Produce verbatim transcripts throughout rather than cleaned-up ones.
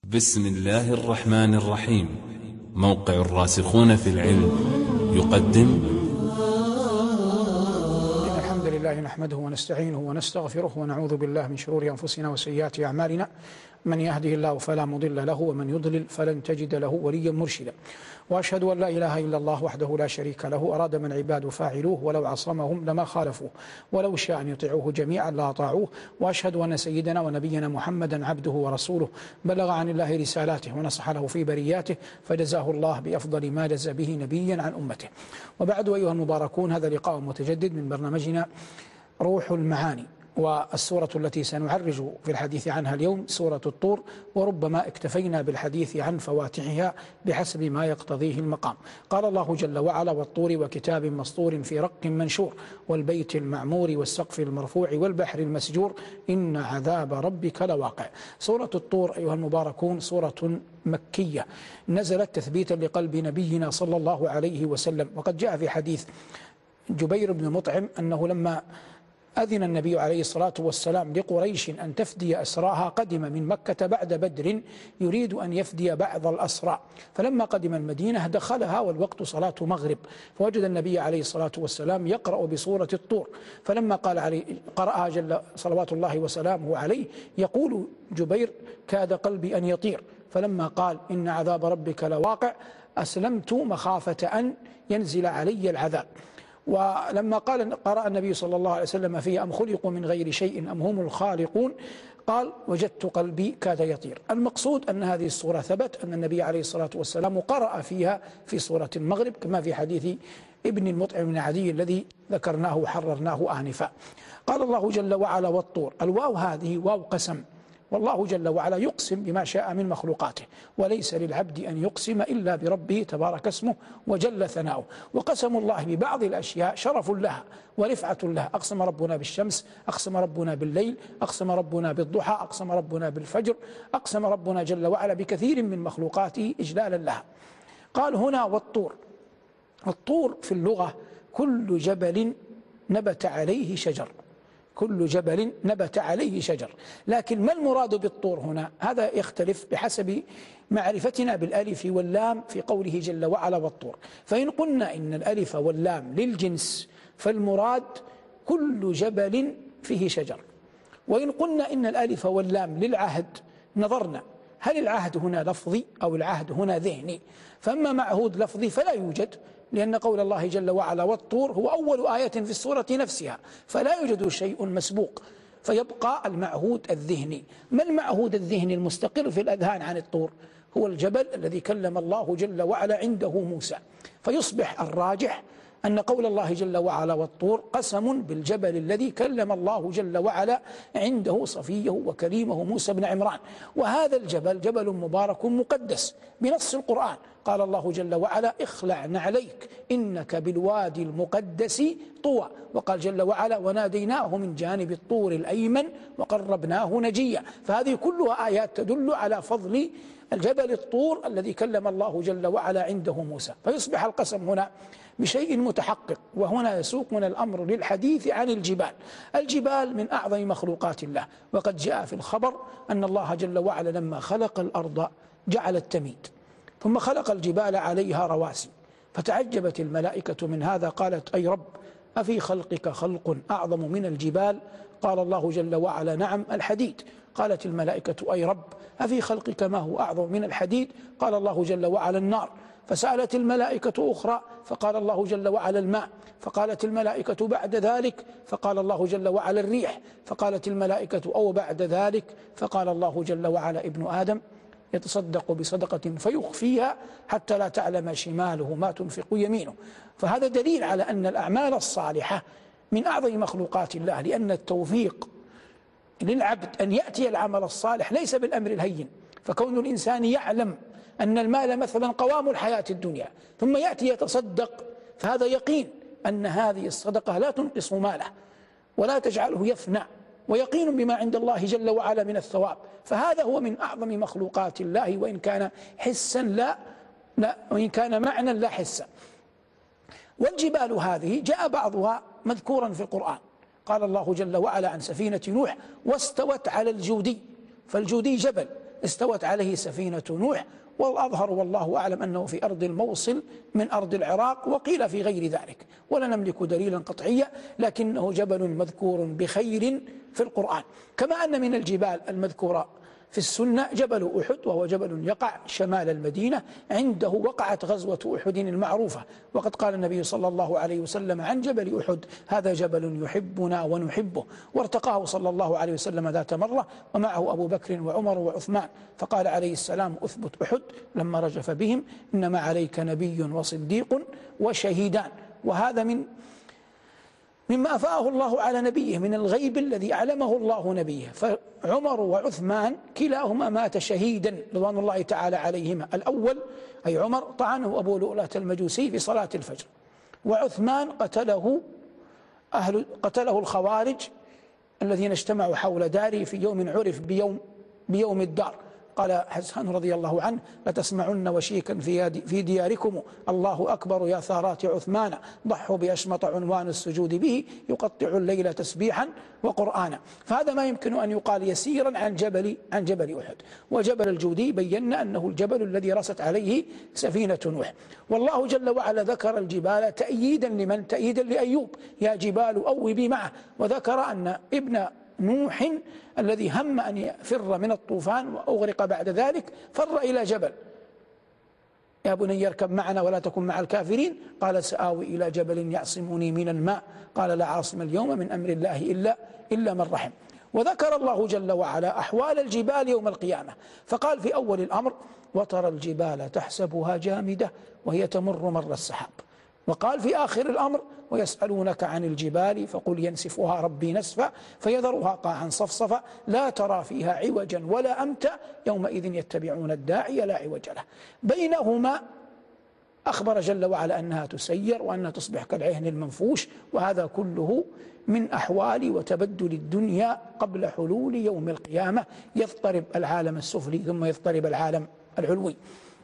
بسم الله الرحمن الرحيم. موقع الراسخون في العلم يقدم إن الحمد لله نحمده ونستعينه ونستغفره ونعوذ بالله من شرور أنفسنا وسيئات أعمالنا. من يهده الله فلا مضل له ومن يضلل فلن تجد له وليا مرشدا. وأشهد أن لا إله إلا الله وحده لا شريك له أراد من عباده فاعلوه ولو عصمهم لما خالفوه ولو شاء أن يطيعوه جميعا لأطاعوه. وأشهد أن سيدنا ونبينا محمدا عبده ورسوله بلغ عن الله رسالاته ونصح له في برياته فجزاه الله بأفضل ما جزى به نبيا عن أمته. وبعد أيها المباركون، هذا لقاء متجدد من برنامجنا روح المعاني، والسورة التي سنعرج في الحديث عنها اليوم سورة الطور، وربما اكتفينا بالحديث عن فواتحها بحسب ما يقتضيه المقام. قال الله جل وعلا: والطور وكتاب مسطور في رق منشور والبيت المعمور والسقف المرفوع والبحر المسجور إن عذاب ربك لواقع. سورة الطور أيها المباركون سورة مكية نزلت تثبيتا لقلب نبينا صلى الله عليه وسلم. وقد جاء في حديث جبير بن مطعم أنه لما أذن النبي عليه الصلاة والسلام لقريش أن تفدي أسراها قدم من مكة بعد بدر يريد أن يفدي بعض الأسرى، فلما قدم المدينة دخلها والوقت صلاة مغرب، فوجد النبي عليه الصلاة والسلام يقرأ بسورة الطور، فلما قال عليه قرأها جل صلوات الله وسلامه عليه يقول جبير: كاد قلبي أن يطير، فلما قال إن عذاب ربك لواقع أسلمت مخافة أن ينزل علي العذاب. ولما قال قرأ النبي صلى الله عليه وسلم فيه: أم خلقوا من غير شيء أم هم الخالقون، قال: وجدت قلبي كاد يطير. المقصود أن هذه السورة ثبت أن النبي عليه الصلاة والسلام قرأ فيها في سورة المغرب كما في حديث ابن المطعم بن عدي الذي ذكرناه وحررناه آنفا. قال الله جل وعلا: والطور. الواو هذه واو قسم، والله جل وعلا يقسم بما شاء من مخلوقاته، وليس للعبد أن يقسم إلا بربه تبارك اسمه وجل ثناؤه. وقسم الله ببعض الأشياء شرف لها ورفعة لها. أقسم ربنا بالشمس، أقسم ربنا بالليل، أقسم ربنا بالضحى، أقسم ربنا بالفجر، أقسم ربنا جل وعلا بكثير من مخلوقاته إجلالا لها. قال هنا: والطور. الطور في اللغة كل جبل نبت عليه شجر، كل جبل نبت عليه شجر. لكن ما المراد بالطور هنا؟ هذا يختلف بحسب معرفتنا بالألف واللام في قوله جل وعلا: والطور. فإن قلنا إن الألف واللام للجنس فالمراد كل جبل فيه شجر، وإن قلنا إن الألف واللام للعهد نظرنا هل العهد هنا لفظي أو العهد هنا ذهني. فأما معهود لفظي فلا يوجد، لأن قول الله جل وعلا والطور هو أول آية في السورة نفسها، فلا يوجد شيء مسبوق، فيبقى المعهود الذهني. ما المعهود الذهني المستقر في الأذهان عن الطور؟ هو الجبل الذي كلم الله جل وعلا عنده موسى. فيصبح الراجح أن قول الله جل وعلا والطور قسم بالجبل الذي كلم الله جل وعلا عنده صفيه وكريمه موسى بن عمران. وهذا الجبل جبل مبارك مقدس بنص القرآن. قال الله جل وعلا: اخلع نعليك إنك بالوادي المقدس طوى. وقال جل وعلا: وناديناه من جانب الطور الأيمن وقربناه نجيا. فهذه كلها آيات تدل على فضل الجبل الطور الذي كلم الله جل وعلا عنده موسى. فيصبح القسم هنا بشيء متحقق. وهنا يسوقنا الأمر للحديث عن الجبال. الجبال من أعظم مخلوقات الله، وقد جاء في الخبر أن الله جل وعلا لما خلق الأرض جعل التميد، ثم خلق الجبال عليها رواسي، فتعجبت الملائكة من هذا، قالت: أي رب، أفي خلقك خلق أعظم من الجبال؟ قال الله جل وعلا: نعم، الحديد. قالت الملائكة: أي رب، أفي خلقك ما هو أعظم من الحديد؟ قال الله جل وعلا: النار. فسألت الملائكة أخرى فقال الله جل وعلا: الماء. فقالت الملائكة: بعد ذلك؟ فقال الله جل وعلا: الريح. فقالت الملائكة: أو بعد ذلك؟ فقال الله جل وعلا: ابن آدم يتصدق بصدقة فيخفيها حتى لا تعلم شماله ما تنفق يمينه. فهذا دليل على أن الأعمال الصالحة من أعظم مخلوقات الله، لأن التوفيق للعبد أن يأتي العمل الصالح ليس بالأمر الهين. فكون الإنسان يعلم أن المال مثلا قوام الحياة الدنيا ثم يأتي يتصدق، فهذا يقين أن هذه الصدقة لا تنقص ماله ولا تجعله يفنى، ويقين بما عند الله جل وعلا من الثواب. فهذا هو من أعظم مخلوقات الله، وإن كان حسا لا, لا وإن كان معنى لا حسا. والجبال هذه جاء بعضها مذكورا في القرآن. قال الله جل وعلا عن سفينة نوح: واستوت على الجودي. فالجودي جبل استوت عليه سفينة نوح، والأظهر والله أعلم أنه في أرض الموصل من أرض العراق، وقيل في غير ذلك، ولا نملك دليلا قطعيا، لكنه جبل مذكور بخير في القرآن. كما أن من الجبال المذكورة في السنة جبل أحد، وهو جبل يقع شمال المدينة، عنده وقعت غزوة أحد المعروفة، وقد قال النبي صلى الله عليه وسلم عن جبل أحد: هذا جبل يحبنا ونحبه، وارتقاه صلى الله عليه وسلم ذات مرة ومعه أبو بكر وعمر وعثمان، فقال عليه السلام: أثبت أحد، لما رجف بهم: إنما عليك نبي وصديق وشهيدان. وهذا من مما أفاءه الله على نبيه من الغيب الذي أعلمه الله نبيه. فعمر وعثمان كلاهما مات شهيدا رضوان الله تعالى عليهما. الأول أي عمر طعنه أبو لؤلؤة المجوسي في صلاة الفجر، وعثمان قتله أهل قتله الخوارج الذين اجتمعوا حول داره في يوم عرف بيوم بيوم الدار. قال حسان رضي الله عنه: لتسمعن وشيكا في دياركم الله أكبر يا ثارات عثمان، ضحوا بأشمط عنوان السجود به يقطع الليل تسبيحا وقرآنا. فهذا ما يمكن أن يقال يسيرا عن جبل عن جبل أحد. وجبل الجودي بينا أنه الجبل الذي رست عليه سفينة نوح. والله جل وعلا ذكر الجبال تأييدا لمن؟ تأييدا لأيوب: يا جبال أوبي معه. وذكر أن ابن نوح الذي هم أن يفر من الطوفان وأغرق بعد ذلك فر إلى جبل: يا بني اركب معنا ولا تكن مع الكافرين. قال: سآوي إلى جبل يعصمني من الماء. قال: لا عاصم اليوم من أمر الله إلا إلا من رحم. وذكر الله جل وعلا أحوال الجبال يوم القيامة، فقال في أول الأمر: وترى الجبال تحسبها جامدة وهي تمر مر السحاب. وقال في آخر الأمر: ويسألونك عن الجبال فقل ينسفها ربي نسفا فيذرها قاعا صفصفا لا ترى فيها عوجا ولا أمتا يومئذ يتبعون الداعي لا عوج له. بينهما أخبر جل وعلا أنها تسير وأنها تصبح كالعهن المنفوش، وهذا كله من أحوال وتبدل الدنيا قبل حلول يوم القيامة. يضطرب العالم السفلي ثم يضطرب العالم العلوي.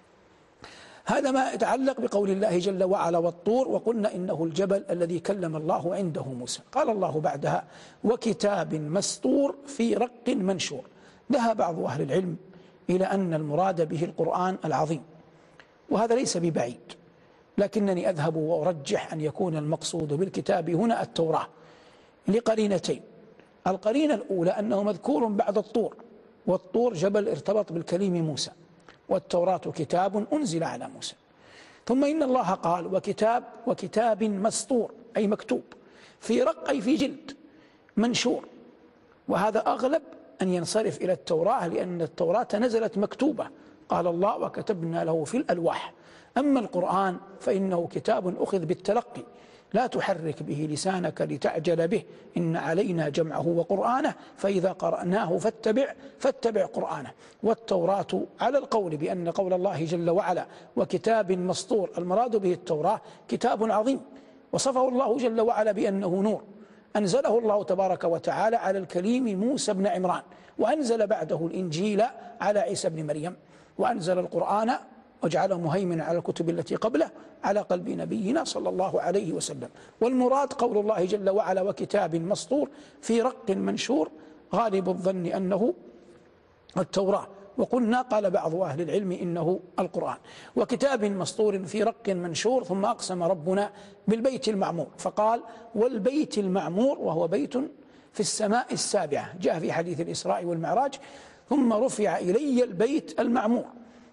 هذا ما يتعلق بقول الله جل وعلا: والطور. وقلنا إنه الجبل الذي كلم الله عنده موسى. قال الله بعدها: وكتاب مسطور في رق منشور. ذهب بعض أهل العلم إلى أن المراد به القرآن العظيم، وهذا ليس ببعيد، لكنني أذهب وأرجح أن يكون المقصود بالكتاب هنا التوراة لقرينتين. القرينة الأولى أنه مذكور بعد الطور، والطور جبل ارتبط بالكليم موسى، والتوراة كتاب أنزل على موسى. ثم إن الله قال: وكتاب وكتاب مسطور أي مكتوب، في رق أي في جلد، منشور. وهذا أغلب أن ينصرف إلى التوراة، لأن التوراة نزلت مكتوبة، قال الله: وكتبنا له في الألواح. أما القرآن فإنه كتاب أخذ بالتلقي، لا تحرك به لسانك لتعجل به، إن علينا جمعه وقرآنه فإذا قرأناه فاتبع فاتبع قرآنه. والتوراة على القول بأن قول الله جل وعلا: وكتاب مسطور، المراد به التوراة كتاب عظيم، وصفه الله جل وعلا بأنه نور، أنزله الله تبارك وتعالى على الكليم موسى بن عمران، وأنزل بعده الإنجيل على عيسى بن مريم، وأنزل القرآن وجعله مهيمنا على الكتب التي قبله على قلب نبينا صلى الله عليه وسلم. والمراد قول الله جل وعلا: وكتاب مسطور في رق منشور، غالب الظن أنه التوراة. وقلنا قال بعض أهل العلم إنه القرآن. وكتاب مسطور في رق منشور. ثم أقسم ربنا بالبيت المعمور فقال: والبيت المعمور، وهو بيت في السماء السابعة، جاء في حديث الإسراء والمعراج: ثم رفع إلي البيت المعمور.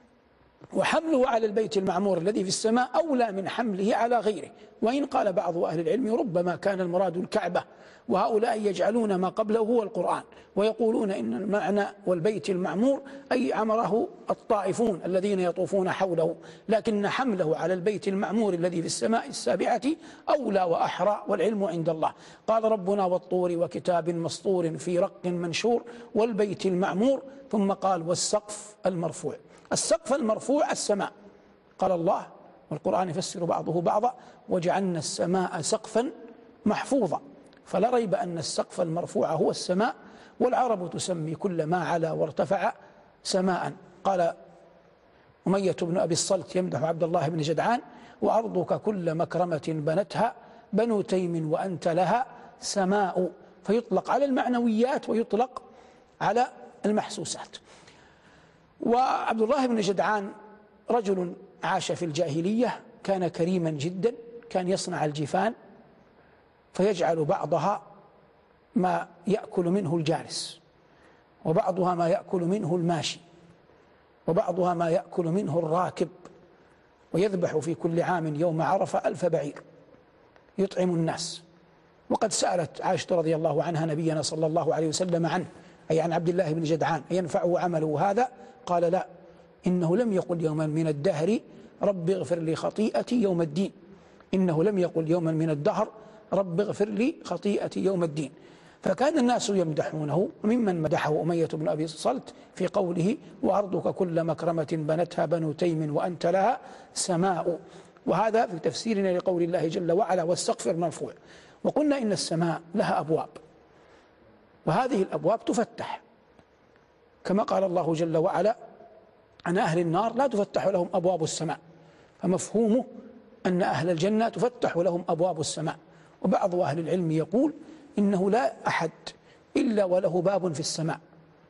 وحمله على البيت المعمور الذي في السماء أولى من حمله على غيره. وإن قال بعض أهل العلم ربما كان المراد الكعبة، وهؤلاء يجعلون ما قبله هو القرآن، ويقولون إن المعنى والبيت المعمور أي عمره الطائفون الذين يطوفون حوله، لكن حمله على البيت المعمور الذي في السماء السابعة أولى وأحرى، والعلم عند الله. قال ربنا: والطور وكتاب مسطور في رق منشور والبيت المعمور. ثم قال: والسقف المرفوع. السقف المرفوع السماء، قال الله، والقرآن يفسر بعضه بعضا: وجعلنا السماء سقفا محفوظا. فلا ريب أن السقف المرفوع هو السماء، والعرب تسمي كل ما علا وارتفع سماء. قال أمية بن أبي الصلت يمدح عبد الله بن جدعان: وأرضك كل مكرمة بنتها بنو تيم وأنت لها سماء. فيطلق على المعنويات ويطلق على المحسوسات. وعبد الله بن جدعان رجل عاش في الجاهلية، كان كريما جدا، كان يصنع الجفان فيجعل بعضها ما يأكل منه الجالس، وبعضها ما يأكل منه الماشي، وبعضها ما يأكل منه الراكب، ويذبح في كل عام يوم عرفة ألف بعير يطعم الناس. وقد سألت عائشة رضي الله عنها نبينا صلى الله عليه وسلم عنه، أي عن عبد الله بن جدعان، ينفعه عمله هذا؟ قال لا، إنه لم يقل يوما من الدهر رب اغفر لي خطيئتي يوم الدين، إنه لم يقل يوما من الدهر رب اغفر لي خطيئتي يوم الدين. فكان الناس يمدحونه، وممن مدحه أمية بن أبي صلت في قوله وأرضك كل مكرمة بنتها بنو تيم وأنت لها سماء. وهذا في تفسيرنا لقول الله جل وعلا والسقف المرفوع. وقلنا إن السماء لها أبواب، وهذه الأبواب تفتح، كما قال الله جل وعلا عن أهل النار لا تفتح لهم أبواب السماء، فمفهومه أن أهل الجنة تفتح لهم أبواب السماء. وبعض أهل العلم يقول إنه لا أحد إلا وله باب في السماء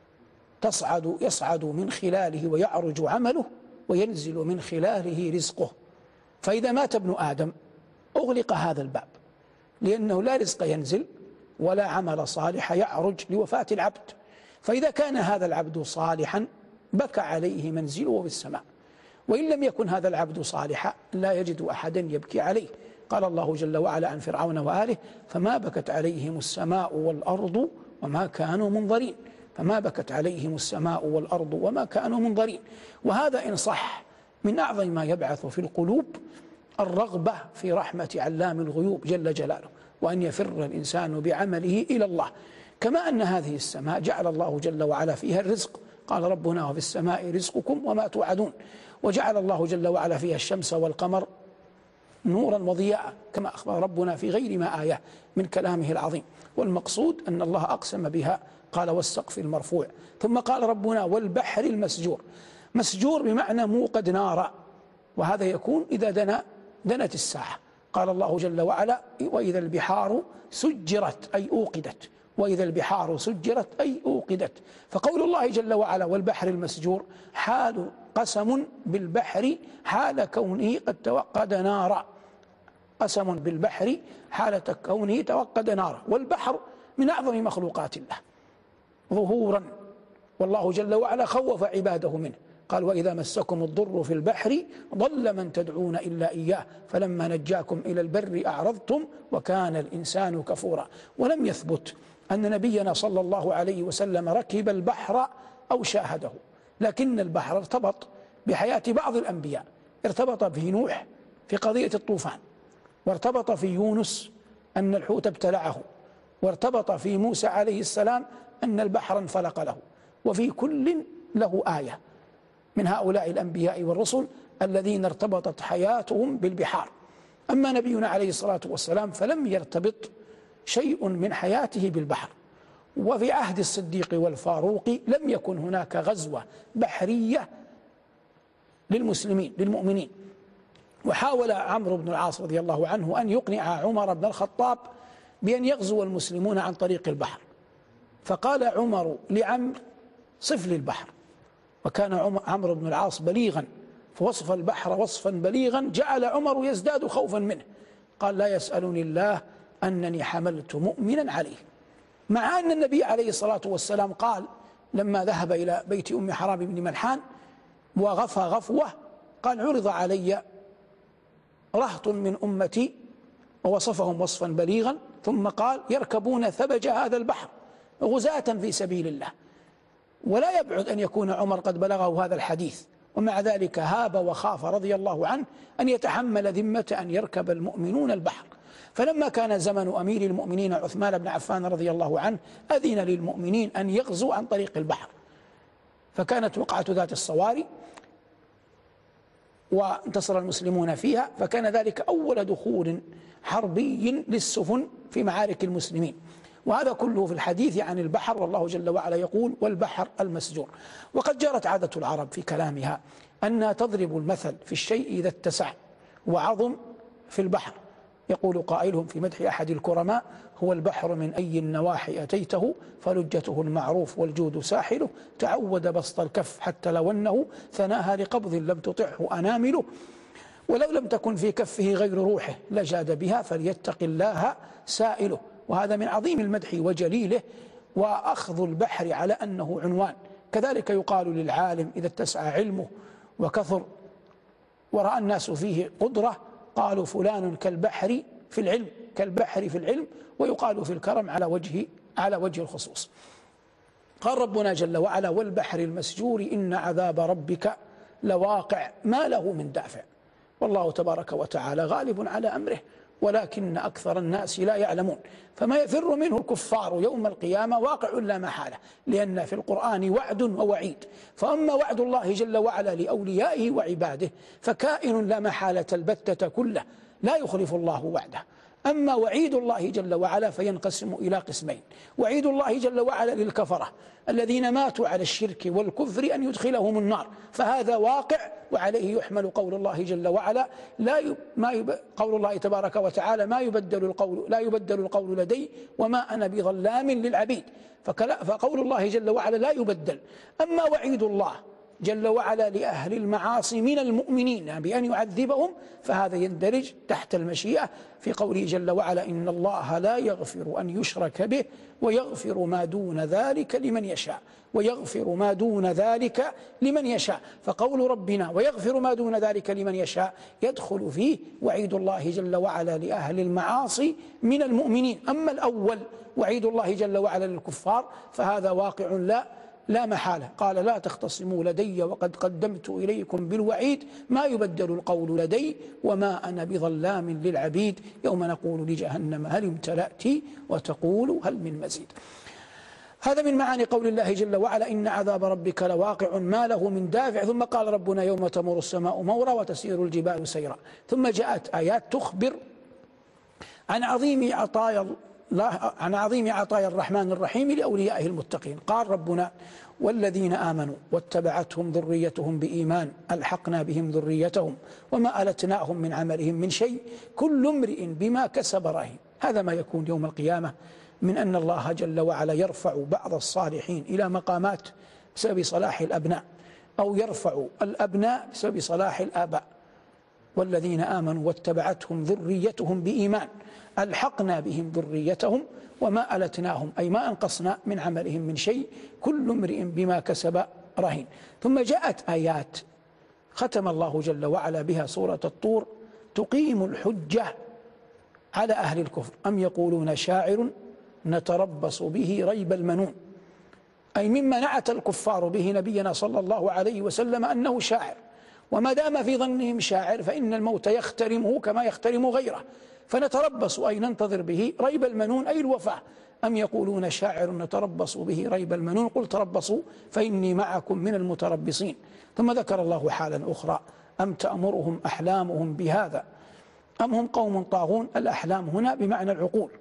تصعد يصعد من خلاله ويعرج عمله، وينزل من خلاله رزقه. فإذا مات ابن آدم أغلق هذا الباب، لأنه لا رزق ينزل ولا عمل صالح يعرج لوفاة العبد. فإذا كان هذا العبد صالحا بكى عليه منزله في السماء، وإن لم يكن هذا العبد صالحا لا يجد أحدا يبكي عليه. قال الله جل وعلا عن فرعون وآله فما بكت عليهم السماء والأرض وما كانوا منظرين، فما بكت عليهم السماء والأرض وما كانوا منظرين. وهذا إن صح من أعظم ما يبعث في القلوب الرغبة في رحمة علام الغيوب جل جلاله، وأن يفر الإنسان بعمله إلى الله. كما أن هذه السماء جعل الله جل وعلا فيها الرزق، قال ربنا وفي السماء رزقكم وما توعدون. وجعل الله جل وعلا فيها الشمس والقمر نورا وضياء، كما أخبر ربنا في غير ما آية من كلامه العظيم. والمقصود أن الله أقسم بها، قال والسقف المرفوع. ثم قال ربنا والبحر المسجور، مسجور بمعنى موقد نارا، وهذا يكون إذا دنا دنت الساعة. قال الله جل وعلا وإذا البحار سجرت أي أوقدت، وإذا البحار سجرت أي أوقدت. فقول الله جل وعلا والبحر المسجور حال قسم بالبحر حال كونه قد توقد نارا، قسم بالبحر حالة كونه توقد نارا. والبحر من أعظم مخلوقات الله ظهورا، والله جل وعلا خوف عباده منه، قال وإذا مسكم الضر في البحر ضل من تدعون إلا إياه فلما نجاكم إلى البر أعرضتم وكان الإنسان كفورا. ولم يثبت أن نبينا صلى الله عليه وسلم ركب البحر أو شاهده، لكن البحر ارتبط بحياة بعض الأنبياء، ارتبط في نوح في قضية الطوفان، وارتبط في يونس أن الحوت ابتلعه، وارتبط في موسى عليه السلام أن البحر انفلق له. وفي كل له آية من هؤلاء الأنبياء والرسل الذين ارتبطت حياتهم بالبحار. أما نبينا عليه الصلاة والسلام فلم يرتبط شيء من حياته بالبحر. وفي عهد الصديق والفاروق لم يكن هناك غزوة بحرية للمسلمين للمؤمنين. وحاول عمرو بن العاص رضي الله عنه أن يقنع عمر بن الخطاب بأن يغزو المسلمون عن طريق البحر، فقال عمر لعمرو صف لي البحر، وكان عمرو بن العاص بليغا فوصف البحر وصفا بليغا جعل عمر يزداد خوفا منه، قال لا يسألني الله أنني حملت مؤمنا عليه. مع أن النبي عليه الصلاة والسلام قال لما ذهب إلى بيت أم حرام بن ملحان وغفى غفوة قال عرض علي رهط من أمتي، ووصفهم وصفا بليغا، ثم قال يركبون ثبج هذا البحر غزاة في سبيل الله. ولا يبعد أن يكون عمر قد بلغه هذا الحديث، ومع ذلك هاب وخاف رضي الله عنه أن يتحمل ذمة أن يركب المؤمنون البحر. فلما كان زمن أمير المؤمنين عثمان بن عفان رضي الله عنه أذن للمؤمنين أن يغزوا عن طريق البحر، فكانت وقعة ذات الصواري وانتصر المسلمون فيها، فكان ذلك أول دخول حربي للسفن في معارك المسلمين. وهذا كله في الحديث عن البحر، والله جل وعلا يقول والبحر المسجور. وقد جرت عادة العرب في كلامها أنها تضرب المثل في الشيء إذا اتسع وعظم في البحر. يقول قائلهم في مدح أحد الكرماء هو البحر من أي النواحي أتيته، فلجته المعروف والجود ساحله، تعود بسط الكف حتى لو أنه ثناها لقبض لم تطعه أنامله، ولو لم تكن في كفه غير روحه لجاد بها، فليتق الله سائله. وهذا من عظيم المدح وجليله، وأخذ البحر على أنه عنوان. كذلك يقال للعالم إذا اتسع علمه وكثر ورأى الناس فيه قدرة قالوا فلان كالبحر في العلم، كالبحر في العلم، ويقال في الكرم على وجه على وجه الخصوص. قال ربنا جل وعلا: والبحر المسجور إن عذاب ربك لواقع ما له من دافع. والله تبارك وتعالى غالب على أمره، ولكن أكثر الناس لا يعلمون. فما يفر منه الكفار يوم القيامة واقع لا محالة، لأن في القرآن وعد ووعيد. فأما وعد الله جل وعلا لأوليائه وعباده فكائن لا محالة البتة كله، لا يخلف الله وعده. أما وعيد الله جل وعلا فينقسم إلى قسمين: وعيد الله جل وعلا للكفرة الذين ماتوا على الشرك والكفر أن يدخلهم النار، فهذا واقع وعليه يحمل قول الله جل وعلا لا يب ما يب قول الله تبارك وتعالى: ما يبدل القول لا يبدل القول لدي وما أنا بظلام للعبيد. فقول الله جل وعلا لا يبدل. أما وعيد الله جل وعلا لأهل المعاصي من المؤمنين بأن يعذبهم فهذا يندرج تحت المشيئة في قوله جل وعلا: إن الله لا يغفر أن يشرك به ويغفر ما دون ذلك لمن يشاء، ويغفر ما دون ذلك لمن يشاء. فقول ربنا ويغفر ما دون ذلك لمن يشاء يدخل فيه وعيد الله جل وعلا لأهل المعاصي من المؤمنين. أما الأول وعيد الله جل وعلا للكفار فهذا واقع لا لا محالة. قال: لا تختصموا لدي وقد قدمت إليكم بالوعيد ما يبدل القول لدي وما أنا بظلام للعبيد، يوم نقول لجهنم هل امتلأت وتقول هل من مزيد. هذا من معاني قول الله جل وعلا: إن عذاب ربك لواقع ما له من دافع. ثم قال ربنا: يوم تمر السماء مورا وتسير الجبال سيرا. ثم جاءت آيات تخبر عن عظيم عطايا عن عظيم عطايا الرحمن الرحيم لأوليائه المتقين. قال ربنا: والذين آمنوا واتبعتهم ذريتهم بإيمان ألحقنا بهم ذريتهم وما ألتناهم من عملهم من شيء كل امرئ بما كسب رهين. هذا ما يكون يوم القيامة من أن الله جل وعلا يرفع بعض الصالحين إلى مقامات بسبب صلاح الأبناء، أو يرفع الأبناء بسبب صلاح الآباء. والذين آمنوا واتبعتهم ذريتهم بإيمان ألحقنا بهم ذريتهم وما ألتناهم، أي ما أنقصنا من عملهم من شيء كل امرئ بما كسب رهين. ثم جاءت آيات ختم الله جل وعلا بها سورة الطور تقيم الحجة على أهل الكفر. أم يقولون شاعر نتربص به ريب المنون، أي مما نعت الكفار به نبينا صلى الله عليه وسلم أنه شاعر، وما دام في ظنهم شاعر فإن الموت يخترمه كما يخترم غيره، فنتربص أي ننتظر به ريب المنون أي الوفاة. أم يقولون شاعر نتربص به ريب المنون قل تربصوا فإني معكم من المتربصين. ثم ذكر الله حالا أخرى: أم تأمرهم أحلامهم بهذا أم هم قوم طاغون. الأحلام هنا بمعنى العقول.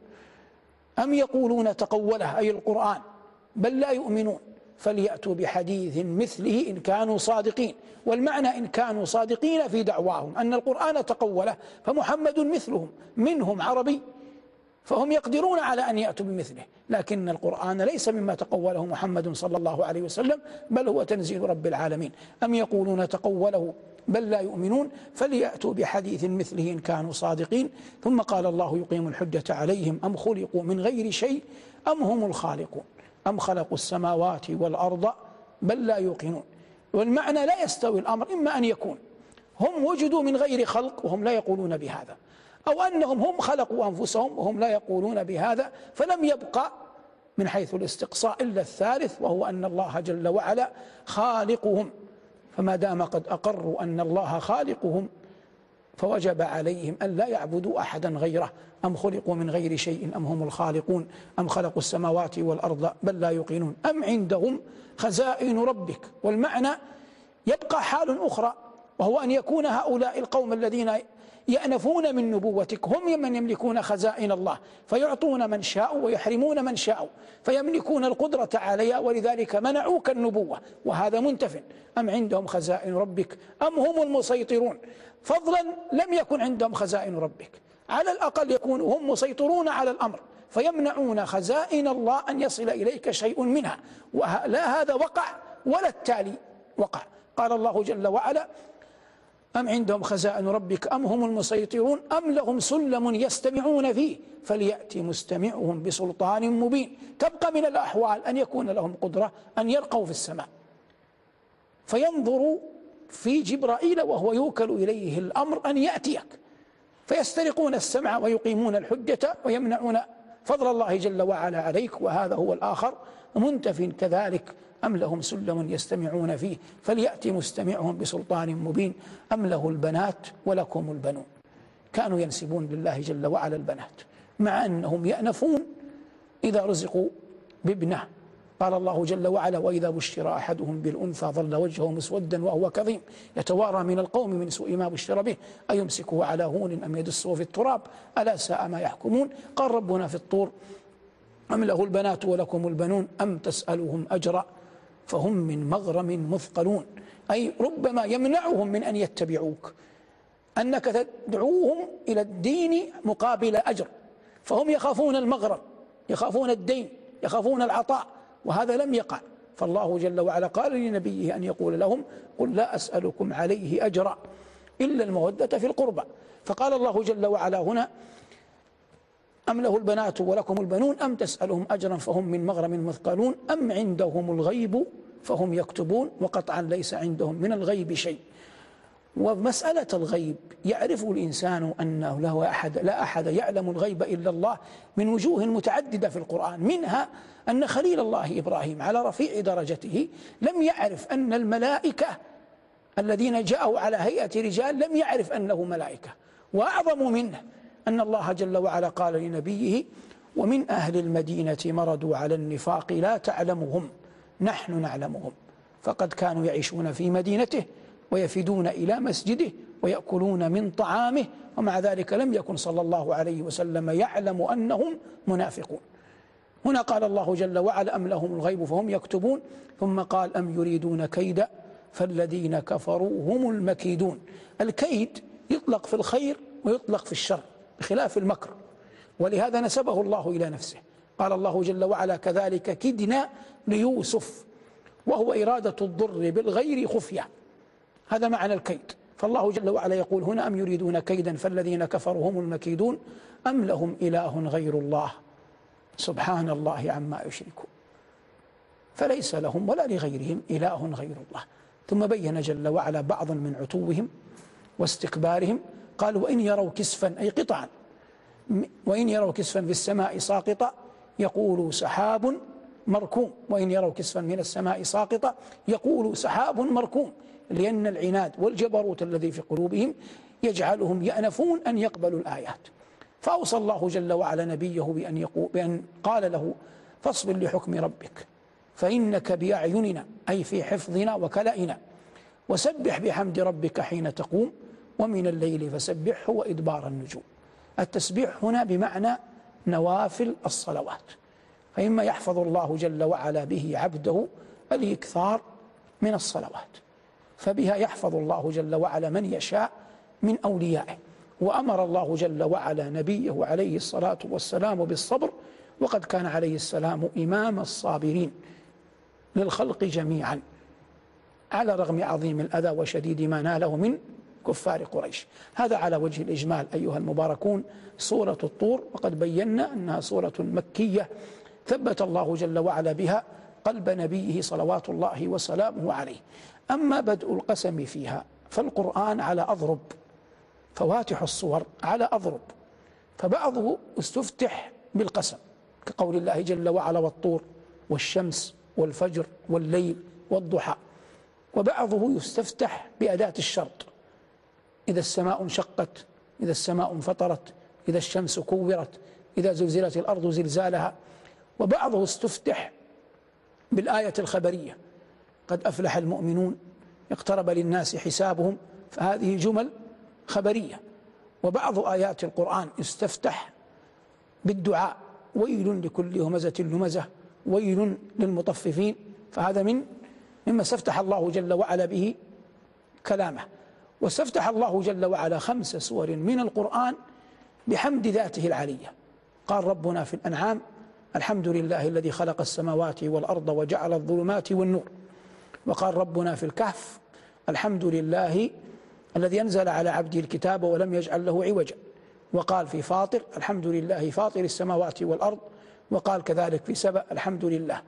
أم يقولون تقوله أي القرآن بل لا يؤمنون فليأتوا بحديث مثله إن كانوا صادقين. والمعنى إن كانوا صادقين في دعواهم أن القرآن تقوله فمحمد مثلهم، منهم عربي فهم يقدرون على أن يأتوا بمثله، لكن القرآن ليس مما تقوله محمد صلى الله عليه وسلم بل هو تنزيل رب العالمين. أم يقولون تقوله بل لا يؤمنون فليأتوا بحديث مثله إن كانوا صادقين. ثم قال الله يقيم الحجة عليهم أم خلقوا من غير شيء أم هم الخالقون أم خلقوا السماوات والأرض بل لا يوقنون. والمعنى لا يستوي الأمر، إما أن يكون هم وجدوا من غير خلق وهم لا يقولون بهذا، أو أنهم هم خلقوا أنفسهم وهم لا يقولون بهذا، فلم يبقى من حيث الاستقصاء إلا الثالث وهو أن الله جل وعلا خالقهم. فما دام قد أقروا أن الله خالقهم فوجب عليهم أن لا يعبدوا أحدا غيره. أم خلقوا من غير شيء أم هم الخالقون أم خلقوا السماوات والأرض بل لا يوقنون أم عندهم خزائن ربك. والمعنى يبقى حال أخرى وهو أن يكون هؤلاء القوم الذين يأنفون من نبوتك هم من يملكون خزائن الله فيعطون من شاء ويحرمون من شاء، فيملكون القدرة عليها ولذلك منعوك النبوة وهذا منتف. أم عندهم خزائن ربك أم هم المسيطرون. فضلا لم يكن عندهم خزائن ربك، على الأقل يكونوا هم مسيطرون على الأمر، فيمنعون خزائن الله أن يصل إليك شيء منها، ولا هذا وقع ولا التالي وقع. قال الله جل وعلا: أم عندهم خزائن ربك أم هم المسيطرون أم لهم سلم يستمعون فيه فليأتي مستمعهم بسلطان مبين. تبقى من الأحوال أن يكون لهم قدرة أن يرقوا في السماء فينظروا في جبرائيل وهو يوكل إليه الأمر أن يأتيك، فيسترقون السمع ويقيمون الحجة ويمنعون فضل الله جل وعلا عليك. وهذا هو الآخر منتف كذلك: أم لهم سلم يستمعون فيه فليأتي مستمعهم بسلطان مبين أم له البنات ولكم البنون. كانوا ينسبون لله جل وعلا البنات مع أنهم يأنفون إذا رزقوا بابنه. قال الله جل وعلا: وإذا بشر أحدهم بالأنثى ظل وجهه مسودا وهو كظيم يتوارى من القوم من سوء ما بشر به أيمسكه على هون أم يدسه في التراب ألا ساء ما يحكمون. قال ربنا في الطور: أم له البنات ولكم البنون أم تسألهم أجرا فهم من مغرم مثقلون. أي ربما يمنعهم من أن يتبعوك أنك تدعوهم إلى الدين مقابل أجر، فهم يخافون المغرم، يخافون الدين، يخافون العطاء، وهذا لم يقع. فالله جل وعلا قال لنبيه أن يقول لهم: قل لا أسألكم عليه أجرا إلا المودة في القربى. فقال الله جل وعلا هنا: أم له البنات ولكم البنون أم تسألهم أجرا فهم من مغرم مثقلون أم عندهم الغيب فهم يكتبون. وقطعا ليس عندهم من الغيب شيء. ومسألة الغيب يعرف الإنسان أنه له أحد لا أحد يعلم الغيب إلا الله من وجوه متعددة في القرآن، منها أن خليل الله إبراهيم على رفيع درجته لم يعرف أن الملائكة الذين جاءوا على هيئة رجال لم يعرف أنه ملائكة. وأعظم منه أن الله جل وعلا قال لنبيه: ومن أهل المدينة مردوا على النفاق لا تعلمهم نحن نعلمهم. فقد كانوا يعيشون في مدينته ويفدون إلى مسجده ويأكلون من طعامه، ومع ذلك لم يكن صلى الله عليه وسلم يعلم أنهم منافقون. هنا قال الله جل وعلا: أم لهم الغيب فهم يكتبون، ثم قال: أم يريدون كيدا فالذين كفروا هم المكيدون. الكيد يطلق في الخير ويطلق في الشر بخلاف المكر، ولهذا نسبه الله إلى نفسه. قال الله جل وعلا: كذلك كدنا ليوسف، وهو إرادة الضر بالغير خفية. هذا معنى الكيد. فالله جل وعلا يقول هنا: أم يريدون كيدا فالذين كفروا هم المكيدون أم لهم إله غير الله سبحان الله عما يشركون. فليس لهم ولا لغيرهم إله غير الله. ثم بين جل وعلا بعضا من عتوهم واستكبارهم. قال: وإن يروا كسفا أي قطعا، وإن يروا كسفا في السماء ساقطا يقولوا سحاب مركوم، وإن يروا كسفا من السماء ساقطا يقولوا سحاب مركوم، لأن العناد والجبروت الذي في قلوبهم يجعلهم يأنفون أن يقبلوا الآيات. فأوصى الله جل وعلا نبيه بأن, يقول بأن قال له: فاصبر لحكم ربك فإنك بأعيننا أي في حفظنا وكلائنا، وسبح بحمد ربك حين تقوم ومن الليل فسبحه وإدبار النجوم. التسبيح هنا بمعنى نوافل الصلوات، فإما يحفظ الله جل وعلا به عبده الإكثار من الصلوات، فبها يحفظ الله جل وعلا من يشاء من أوليائه. وأمر الله جل وعلا نبيه عليه الصلاة والسلام بالصبر، وقد كان عليه السلام إمام الصابرين للخلق جميعا على رغم عظيم الأذى وشديد ما ناله من كفار قريش. هذا على وجه الإجمال أيها المباركون سورة الطور، وقد بينا أنها سورة مكية ثبت الله جل وعلا بها قلب نبيه صلوات الله وسلامه عليه. أما بدء القسم فيها فالقرآن على أضرب، فواتح الصور على أضرب، فبعضه استفتح بالقسم كقول الله جل وعلا: والطور والشمس والفجر والليل والضحى، وبعضه يستفتح بأداة الشرط: إذا السماء انشقت، إذا السماء انفطرت، إذا الشمس كورت، إذا زلزلت الأرض زلزالها. وبعضه استفتح بالآية الخبرية: قد أفلح المؤمنون اقترب للناس حسابهم، فهذه جمل خبرية. وبعض آيات القرآن استفتح بالدعاء: ويل لكل همزة لمزة، ويل للمطففين، فهذا من مما استفتح الله جل وعلا به كلامه. واستفتح الله جل وعلا خمس سور من القرآن بحمد ذاته العلية. قال ربنا في الأنعام: الحمد لله الذي خلق السماوات والأرض وجعل الظلمات والنور. وقال ربنا في الكهف: الحمد لله الذي أنزل على عبده الكتاب ولم يجعل له عوجا. وقال في فاطر: الحمد لله فاطر السماوات والأرض. وقال كذلك في سبأ: الحمد لله.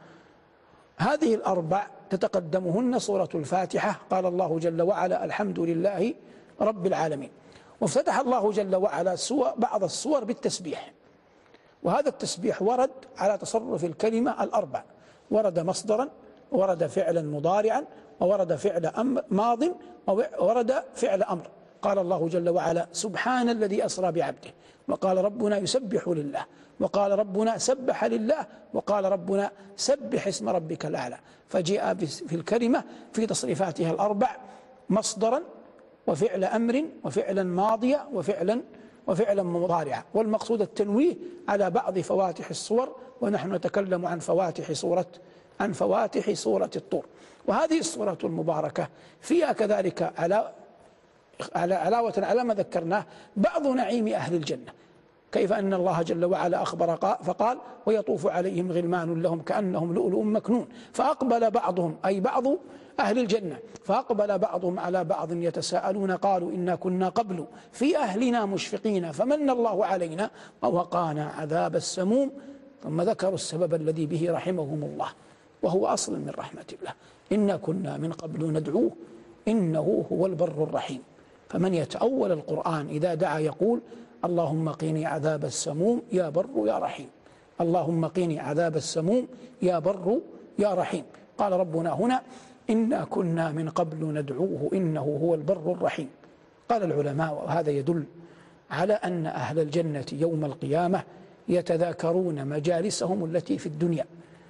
هذه الأربع تتقدمهن سورة الفاتحة. قال الله جل وعلا: الحمد لله رب العالمين. وافتتح الله جل وعلا بعض السور بالتسبيح، وهذا التسبيح ورد على تصرف الكلمة الأربع: ورد مصدرا، ورد فعلا مضارعا، وورد فعل أمر ماض، وورد فعل أمر. قال الله جل وعلا: سبحان الذي أسرى بعبده. وقال ربنا: يسبح لله. وقال ربنا: سبح لله. وقال ربنا: سبح اسم ربك الأعلى. فجاء في الكلمة في تصريفاتها الأربع مصدرا وفعل أمر وفعلا ماضيا وفعلا وفعلا مضارعا. والمقصود التنويه على بعض فواتح الصور، ونحن نتكلم عن فواتح سورة عن فواتح سورة الطور. وهذه السورة المباركة فيها كذلك على على علاوة على ما ذكرناه بعض نعيم أهل الجنة، كيف أن الله جل وعلا أخبر فقال: ويطوف عليهم غلمان لهم كأنهم لؤلؤ مكنون. فأقبل بعضهم، أي بعض أهل الجنة، فأقبل بعضهم على بعض يتساءلون قالوا: إنا كنا قبل في أهلنا مشفقين فمن الله علينا ووقانا عذاب السموم. ثم ذكروا السبب الذي به رحمهم الله، وهو أصل من رحمة الله: إنا كنا من قبل ندعوه إنه هو البر الرحيم. فمن يتأول القرآن إذا دعا يقول: اللهم قيني عذاب السموم يا بر يا رحيم، اللهم قيني عذاب السموم يا بر يا رحيم. قال ربنا هنا: إنا كنا من قبل ندعوه إنه هو البر الرحيم. قال العلماء: وهذا يدل على أن أهل الجنة يوم القيامة يتذاكرون مجالسهم التي في الدنيا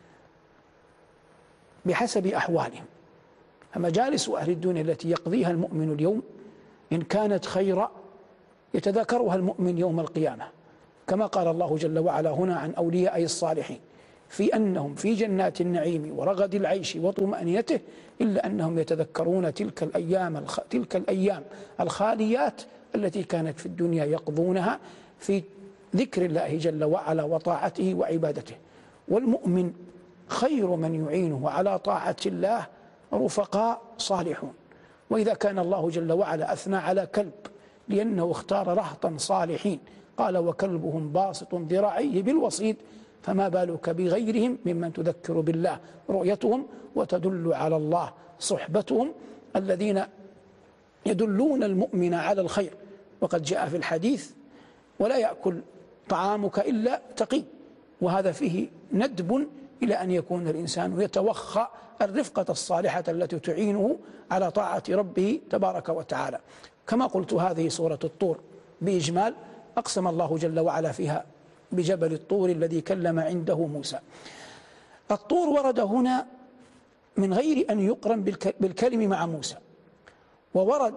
بحسب أحوالهم. فمجالس أهل الدنيا التي يقضيها المؤمن اليوم إن كانت خيرا يتذاكرها المؤمن يوم القيامة، كما قال الله جل وعلا هنا عن أولياء الصالحين في أنهم في جنات النعيم ورغد العيش وطمأنينته، إلا أنهم يتذكرون تلك الأيام الخ... تلك الأيام الخاليات التي كانت في الدنيا يقضونها في ذكر الله جل وعلا وطاعته وعبادته. والمؤمن خير من يعينه على طاعة الله رفقاء صالحون. وإذا كان الله جل وعلا أثنى على كلب لأنه اختار رهطا صالحين، قال: وكلبهم باسط ذراعيه بالوصيد، فما بالك بغيرهم ممن تذكر بالله رؤيتهم وتدل على الله صحبتهم، الذين يدلون المؤمن على الخير. وقد جاء في الحديث: ولا يأكل طعامك إلا تقي. وهذا فيه ندب إلى أن يكون الإنسان يتوخى الرفقة الصالحة التي تعينه على طاعة ربه تبارك وتعالى. كما قلت، هذه سورة الطور بإجمال أقسم الله جل وعلا فيها بجبل الطور الذي كلم عنده موسى. الطور ورد هنا من غير أن يقرن بالكلم مع موسى، وورد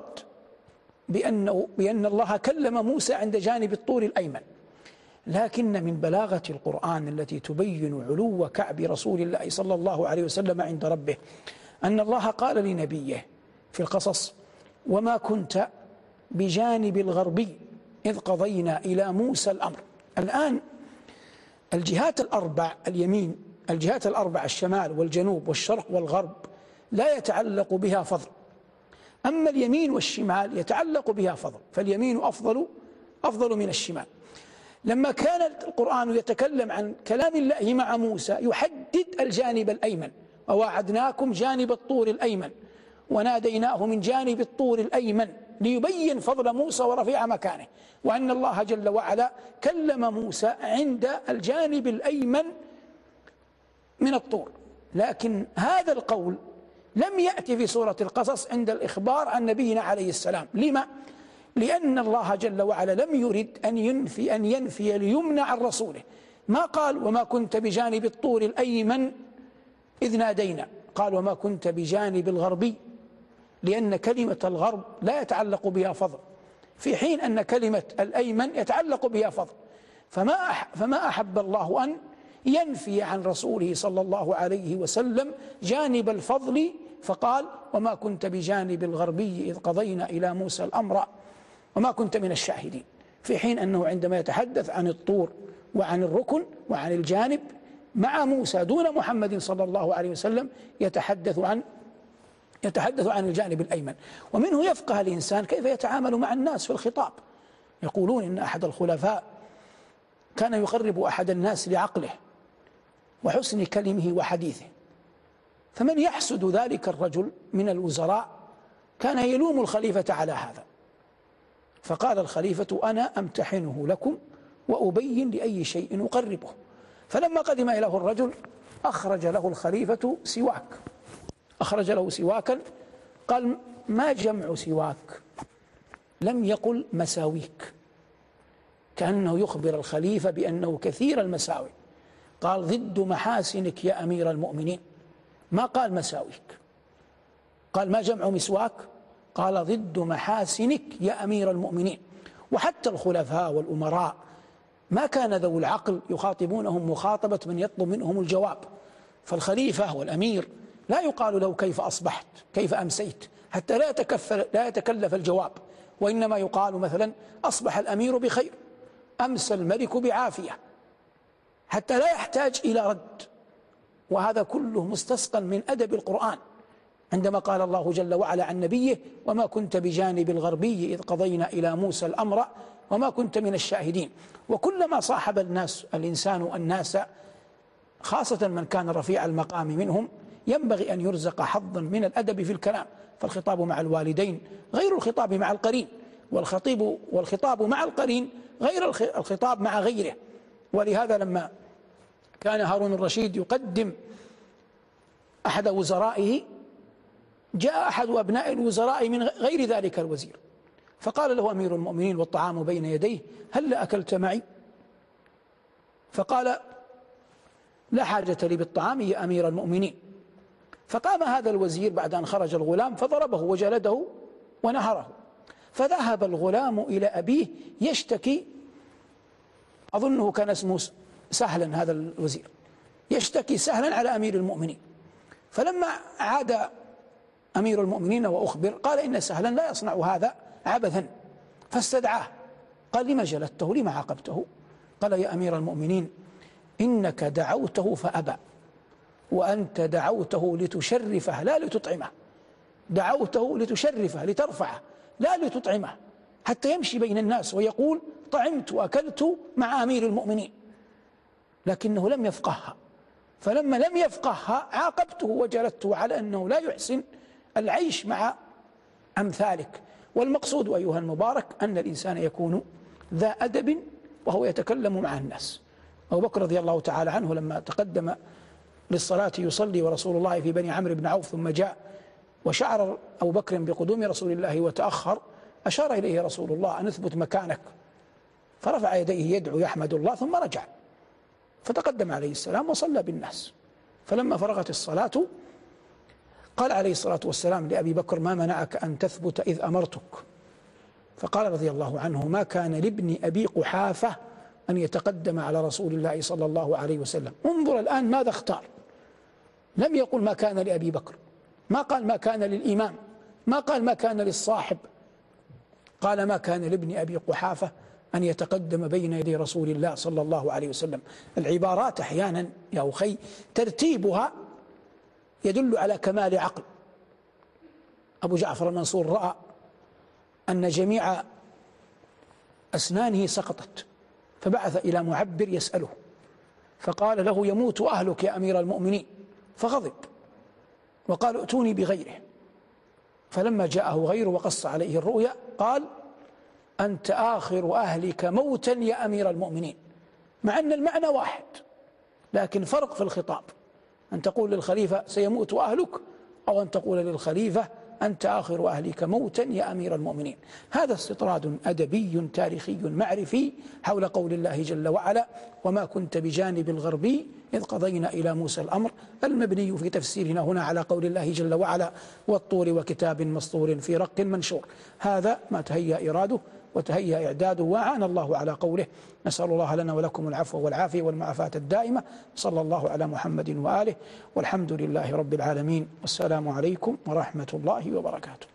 بأنه بأن الله كلم موسى عند جانب الطور الأيمن. لكن من بلاغة القرآن التي تبين علو كعب رسول الله صلى الله عليه وسلم عند ربه أن الله قال لنبيه في القصص: وما كنت بجانب الغربي إذ قضينا إلى موسى الأمر. الآن الجهات الأربع، اليمين، الجهات الأربع، الشمال والجنوب والشرق والغرب، لا يتعلق بها فضل. أما اليمين والشمال يتعلق بها فضل، فاليمين أفضل أفضل من الشمال. لما كان القرآن يتكلم عن كلام الله مع موسى يحدد الجانب الأيمن: وواعدناكم جانب الطور الأيمن وناديناه من جانب الطور الأيمن، ليبين فضل موسى ورفيع مكانه، وأن الله جل وعلا كلم موسى عند الجانب الأيمن من الطور. لكن هذا القول لم يأتي في سورة القصص عند الإخبار عن نبينا عليه السلام. لما؟ لأن الله جل وعلا لم يرد أن ينفي أن ينفي اليمن عن رسوله. ما قال: وما كنت بجانب الطور الأيمن إذ نادينا، قال: وما كنت بجانب الغربي، لأن كلمة الغرب لا يتعلق بها فضل، في حين أن كلمة الأيمن يتعلق بها فضل. فما فما أحب الله أن ينفي عن رسوله صلى الله عليه وسلم جانب الفضل، فقال: وما كنت بجانب الغربي إذ قضينا إلى موسى الأمر وما كنت من الشاهدين، في حين أنه عندما يتحدث عن الطور وعن الركن وعن الجانب مع موسى دون محمد صلى الله عليه وسلم يتحدث عن يتحدث عن الجانب الأيمن. ومنه يفقه الإنسان كيف يتعامل مع الناس في الخطاب. يقولون إن أحد الخلفاء كان يقرب أحد الناس لعقله وحسن كلمه وحديثه، فمن يحسد ذلك الرجل من الوزراء كان يلوم الخليفة على هذا، فقال الخليفة: أنا أمتحنه لكم وأبين لأي شيء أقربه. فلما قدم إليه الرجل أخرج له الخليفة سواك، أخرج له سواكا، قال: ما جمع سواك؟ لم يقل مساويك، كأنه يخبر الخليفة بأنه كثير المساوي. قال: ضد محاسنك يا أمير المؤمنين، ما قال مساويك. قال: ما جمع مسواك؟ قال: ضد محاسنك يا أمير المؤمنين. وحتى الخلفاء والأمراء ما كان ذو العقل يخاطبونهم مخاطبة من يطلب منهم الجواب، فالخليفة والأمير لا يقال له كيف أصبحت، كيف أمسيت، حتى لا يتكفل لا يتكلف الجواب، وإنما يقال مثلا: أصبح الأمير بخير، أمسى الملك بعافية، حتى لا يحتاج إلى رد. وهذا كله مستسقى من أدب القرآن، عندما قال الله جل وعلا عن نبيه: وما كنت بجانب الغربي إذ قضينا إلى موسى الأمر وما كنت من الشاهدين. وكلما صاحب الناس الإنسان الناس، خاصة من كان رفيع المقام منهم، ينبغي أن يرزق حظا من الأدب في الكلام. فالخطاب مع الوالدين غير الخطاب مع القرين، والخطيب والخطاب مع القرين غير الخطاب مع غيره. ولهذا لما كان هارون الرشيد يقدم أحد وزرائه، جاء أحد أبناء الوزراء من غير ذلك الوزير، فقال له أمير المؤمنين والطعام بين يديه: هل أكلت معي؟ فقال: لا حاجة لي بالطعام يا أمير المؤمنين. فقام هذا الوزير بعد أن خرج الغلام فضربه وجلده ونهره، فذهب الغلام إلى أبيه يشتكي، أظنه كان اسمه سهلا هذا الوزير، يشتكي سهلا على أمير المؤمنين. فلما عاد أمير المؤمنين وأخبر، قال: إن سهلا لا يصنع هذا عبثا، فاستدعاه. قال: لما جلدته؟ لما عاقبته؟ قال: يا أمير المؤمنين، إنك دعوته فأبى، وأنت دعوته لتشرفه لا لتطعمه، دعوته لتشرفه لترفعه لا لتطعمه، حتى يمشي بين الناس ويقول: طعمت وأكلت مع أمير المؤمنين، لكنه لم يفقهها. فلما لم يفقهها عاقبته وجلدته على أنه لا يحسن العيش مع أمثالك. والمقصود أيها المبارك أن الإنسان يكون ذا أدب وهو يتكلم مع الناس. أبو بكر رضي الله تعالى عنه لما تقدم للصلاة يصلي ورسول الله في بني عمرو بن عوف، ثم جاء وشعر أبو بكر بقدوم رسول الله وتأخر، أشار إليه رسول الله أن اثبت مكانك، فرفع يديه يدعو يحمد الله، ثم رجع فتقدم عليه السلام وصلى بالناس. فلما فرغت الصلاة قال عليه الصلاة والسلام لأبي بكر: ما منعك أن تثبت إذ أمرتك؟ فقال رضي الله عنه: ما كان لابن أبي قحافة أن يتقدم على رسول الله صلى الله عليه وسلم. انظر الآن ماذا اختار، لم يقل ما كان لأبي بكر، ما قال ما كان للإمام، ما قال ما كان للصاحب، قال ما كان لابن أبي قحافة أن يتقدم بين يدي رسول الله صلى الله عليه وسلم. العبارات أحيانا يا أخي ترتيبها يدل على كمال عقل. أبو جعفر المنصور رأى أن جميع أسنانه سقطت، فبعث إلى معبر يسأله، فقال له: يموت أهلك يا أمير المؤمنين، فغضب وقال: ائتوني بغيره. فلما جاءه غيره وقص عليه الرؤيا قال: أنت آخر أهلك موتا يا أمير المؤمنين، مع أن المعنى واحد لكن فرق في الخطاب، أن تقول للخليفة سيموت أهلك، أو أن تقول للخليفة أنت آخر أهلك موتا يا أمير المؤمنين. هذا استطراد أدبي تاريخي معرفي حول قول الله جل وعلا: وما كنت بجانب الغربي إذ قضينا إلى موسى الأمر، المبني في تفسيرنا هنا على قول الله جل وعلا: والطور وكتاب مسطور في رق منشور. هذا ما تهيأ إراده وتهيأ إعداده، وأعان الله على قوله. نسأل الله لنا ولكم العفو والعافية والمعافاة الدائمة. صلى الله على محمد وآله، والحمد لله رب العالمين، والسلام عليكم ورحمة الله وبركاته.